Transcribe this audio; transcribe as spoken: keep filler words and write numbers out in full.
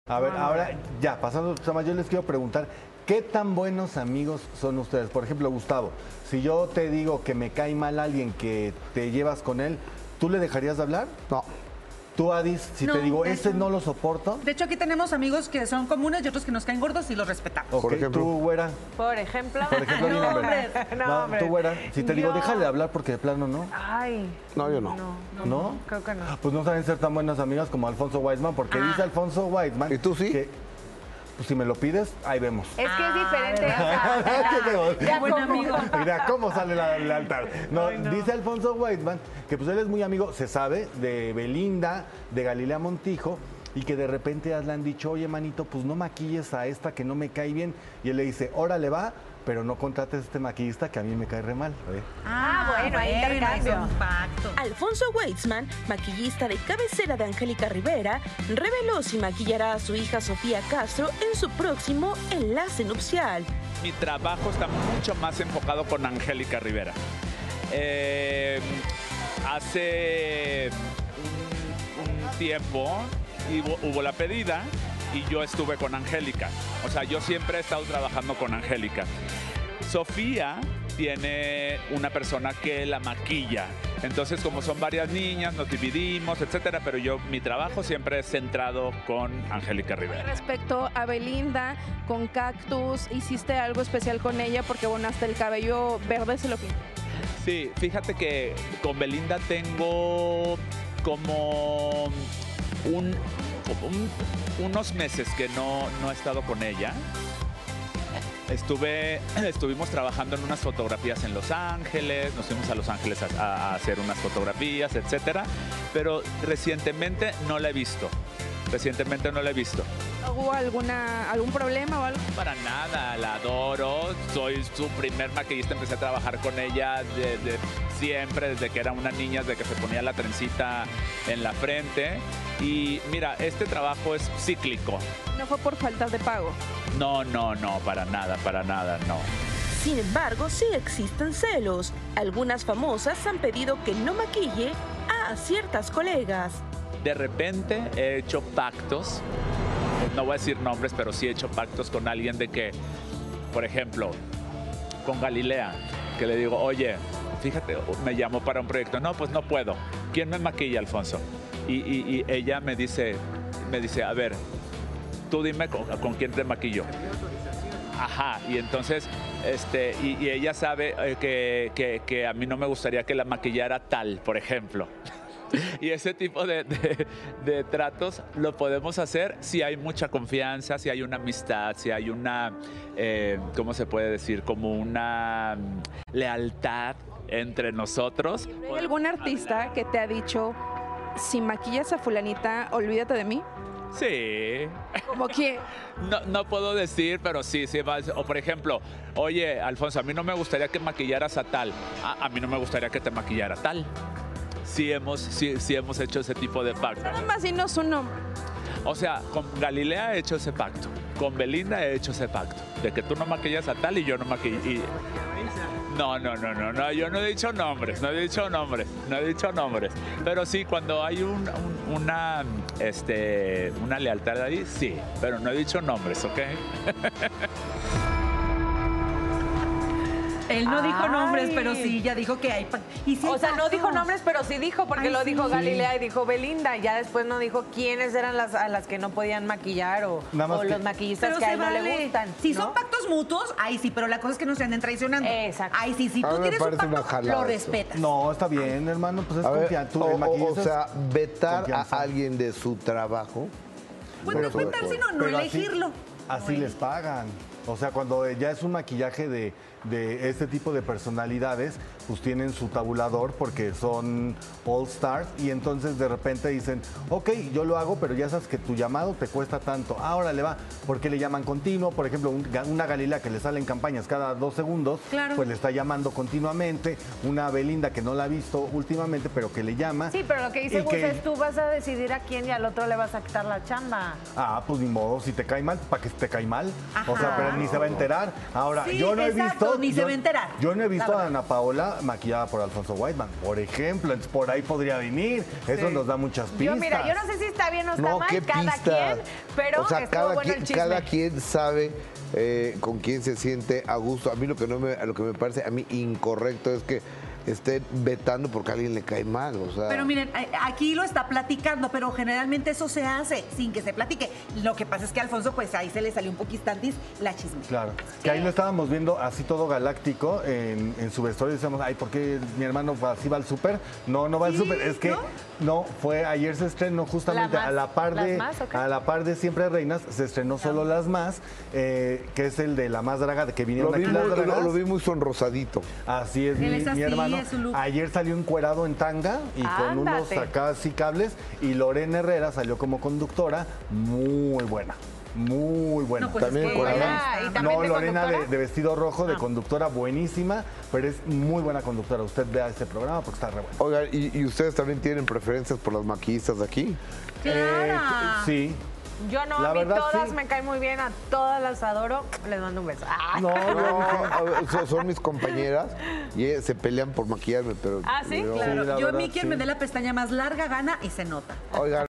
A ver, ahora ya, pasando a otros temas, yo les quiero preguntar, ¿qué tan buenos amigos son ustedes? Por ejemplo, Gustavo, si yo te digo que me cae mal alguien que te llevas con él, ¿tú le dejarías de hablar? No. Tú, Adis, si No, te digo, de ese hecho. no lo soporto. De hecho, aquí tenemos amigos que son comunes y otros que nos caen gordos y los respetamos. Ok, Por ejemplo. tú, güera. Por ejemplo. Por ejemplo, di no, nombre. hombre. No, Va, hombre. tú, güera. Si te digo, Yo- déjale de hablar porque de plano no. Ay. No, yo no. No, no, ¿No? creo que no. Pues no saben ser tan buenas amigas como Alfonso Weisman, porque dice Alfonso Weisman. ¿Y tú sí? Que, pues si me lo pides, ahí vemos. Es que es Ah, diferente. ¿verdad? o sea, ¿Qué vemos? ya Buen como- amigo. Mira cómo sale la lealtad. No, Ay, no. Dice Alfonso Weisman que pues él es muy amigo, se sabe, de Belinda, de Galilea Montijo, y que de repente le han dicho, oye, manito, pues no maquilles a esta que no me cae bien. Y él le dice, órale, va, pero no contrates a este maquillista que a mí me cae re mal. ¿eh? Ah, bueno, hay intercambio. es un pacto. Alfonso Weitzman, maquillista de cabecera de Angélica Rivera, reveló si maquillará a su hija Sofía Castro en su próximo enlace nupcial. Mi trabajo está mucho más enfocado con Angélica Rivera. Eh, hace un, un tiempo hubo, hubo la pedida y yo estuve con Angélica. O sea, yo siempre he estado trabajando con Angélica. Sofía tiene una persona que la maquilla. Entonces, como son varias niñas, nos dividimos, etcétera, pero yo, mi trabajo siempre es centrado con Angélica Rivera. Respecto a Belinda, con Cactus, ¿hiciste algo especial con ella? Porque, bueno, hasta el cabello verde se lo pintó. Sí, fíjate que con Belinda tengo como un, como un- unos meses que no, no he estado con ella. Estuve, estuvimos trabajando en unas fotografías en Los Ángeles, nos fuimos a Los Ángeles a, a hacer unas fotografías, etcétera, pero recientemente no la he visto. Recientemente no la he visto. ¿Hubo alguna, algún problema o algo? Para nada, la adoro. Soy su primer maquillista. Empecé a trabajar con ella desde siempre, desde que era una niña, desde que se ponía la trencita en la frente. Y mira, este trabajo es cíclico. No fue por falta de pago. No, no, no, para nada, para nada, no. Sin embargo, sí existen celos. Algunas famosas han pedido que no maquille a ciertas colegas. De repente he hecho pactos, no voy a decir nombres, pero sí he hecho pactos con alguien de que, por ejemplo, con Galilea, que le digo, oye, fíjate, me llamó para un proyecto. No, pues no puedo. ¿Quién me maquilla, Alfonso? Y, y- y ella me dice, me dice, a ver, tú dime con, con quién te maquillo. Ajá, y entonces, este, y, y ella sabe eh, que, que- que a mí no me gustaría que la maquillara tal, por ejemplo. Y ese tipo de, de- de tratos lo podemos hacer si hay mucha confianza, si hay una amistad, si hay una, eh, ¿cómo se puede decir? Como una mm, lealtad entre nosotros. ¿Hay algún artista que te ha dicho, si maquillas a fulanita, olvídate de mí? Sí. Como que, No, no puedo decir, pero sí, sí. va- O por ejemplo, oye, Alfonso, a mí no me gustaría que maquillaras a tal. A, a mí no me gustaría que te maquillara tal. Sí hemos, sí, sí hemos hecho ese tipo de pacto. nada más dinos su nombre. O sea, con Galilea he hecho ese pacto. Con Belinda he hecho ese pacto. De que tú no maquillas a tal y yo no maquillo. y- No, no, no, no, no. Yo no he dicho nombres. No he dicho nombres. No he dicho nombres. Pero sí, cuando hay un- un- una, este, una lealtad ahí, sí. Pero no he dicho nombres, ¿ok? Él no dijo Ay. nombres, pero sí, ya dijo que hay pa- y sí O sea, no pactos. dijo nombres, pero sí dijo, porque Ay, lo sí. dijo Sí. Galilea y dijo Belinda. Y ya después no dijo quiénes eran las a las que no podían maquillar o, Nada más o que- los maquillistas Pero que a se él no le vale. gustan. Si ¿no? son pactos mutuos, ahí sí, pero la cosa es que no se anden traicionando. Exacto. Ay, sí, si A tú mí me tienes un parece una pacto, jalada lo eso. respetas. No, está bien, hermano, pues es A ver, confianza. Tú, o, el o- maquillista o es sea, vetar confianza. a alguien de su trabajo. Pues no Pero- cuentar, sino no pero así- elegirlo. Así Güey. les pagan. O sea, cuando ya es un maquillaje de, de este tipo de personalidades, pues tienen su tabulador porque son all stars y entonces de repente dicen, ok, yo lo hago, pero ya sabes que tu llamado te cuesta tanto. Ahora le va, porque le llaman continuo. Por ejemplo, un- una Galilea que le salen campañas cada dos segundos, Claro. pues le está llamando continuamente. Una Belinda que no la ha visto últimamente, pero que le llama. Sí, pero lo que dice Y Gus que- es tú vas a decidir a quién y al otro le vas a quitar la chamba. Ah, pues ni modo, si te cae mal, para que te cae mal. O sea, Ajá. pero ni se va a enterar. Ahora, Sí, yo no he exacto, visto... ni se yo- va a enterar. Yo no he visto La a verdad. Ana Paola maquillada por Alfonso Whiteman, por ejemplo. Entonces, por ahí podría venir. Eso nos da muchas pistas. Yo, mira, yo no sé si está bien o está No, mal, qué cada pista. quien, pero o sea, estuvo cada, bueno quien, el chisme. cada quien sabe eh, con quién se siente a gusto. A mí lo que no me, lo que me parece a mí incorrecto es que estén vetando porque a alguien le cae mal. O sea, Pero miren, a- aquí lo está platicando, pero generalmente eso se hace sin que se platique. Lo que pasa es que a Alfonso, pues ahí se le salió un poquistantis la chisme. Claro, que ahí lo estábamos viendo así todo galáctico en, en su vestuario. Decíamos, ay, ¿por qué mi hermano va- así va al súper? No, no va al Sí, súper. Es que ¿no? no, fue ayer se estrenó justamente ¿La más? a la par ¿Las de más, o qué? a la par de Siempre Reinas, se estrenó solo Las Más, eh, que es el de La Más Draga, de que lo vinieron vi, aquí muy, las lo, dragas. lo vi muy sonrosadito. Así es, Él mi, es mi así, hermano. es su look. Ayer salió encuerado en tanga y con unos Ándate. acá así cables. Y Lorena Herrera salió como conductora, muy buena. Muy buena. No, pues También es que encuerada. buena, Y también No, de Lorena de, conductora. de vestido rojo, de Ah. conductora buenísima, pero es muy buena conductora. Usted vea este programa porque está re bueno. Oigan, ¿y, y ustedes también tienen preferencias por las maquillistas de aquí? Clara. Eh, sí. Yo no, La a mí verdad, todas sí. me caen muy bien, a todas las adoro. Les mando un beso. Ay. No, yo No, dije- a ver, son, son mis compañeras y ellas se pelean por maquillarme, pero... Ah, ¿sí? pero- Claro, Sí, la yo a verdad, mí quien sí. me dé la pestaña más larga gana y se nota. Oigan,